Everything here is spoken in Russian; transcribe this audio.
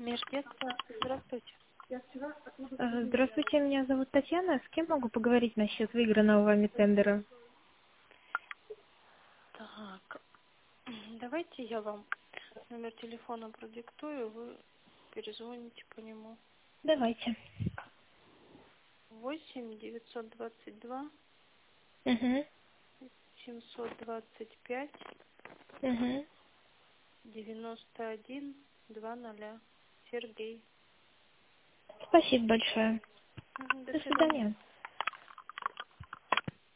Междетство. Здравствуйте. Здравствуйте, меня зовут Татьяна. С кем могу поговорить насчет выигранного вами тендера? Так, давайте я вам номер телефона продиктую, вы перезвоните по нему. Давайте. 8 922 Угу. 725 Угу. 91 20. Сергей. Спасибо большое. До До свидания. свидания.